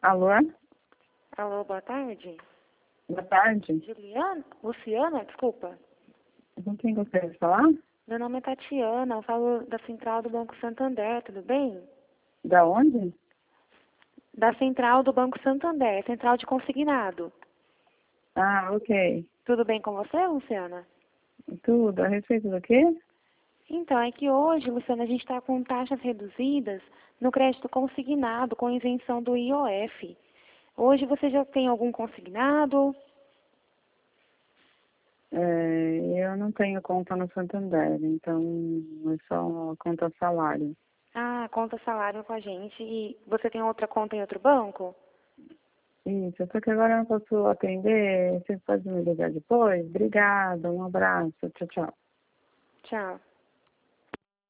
Alô? Alô, boa tarde. Boa tarde. Juliana? Luciana, desculpa. Com quem gostaria de falar? Meu nome é Tatiana, eu falo da Central do Banco Santander, tudo bem? Da onde? Da Central do Banco Santander, Central de Consignado. Ah, ok. Tudo bem com você, Luciana? Tudo. A respeito do quê? Então, é que hoje, Luciana, a gente está com taxas reduzidas no crédito consignado, com isenção do IOF. Hoje você já tem algum consignado? Eu não tenho conta no Santander, então é só conta salário. Ah, conta salário com a gente. E você tem outra conta em outro banco? Isso, só que agora eu não posso atender. Você pode me ligar depois? Obrigada, um abraço. Tchau, tchau. Tchau.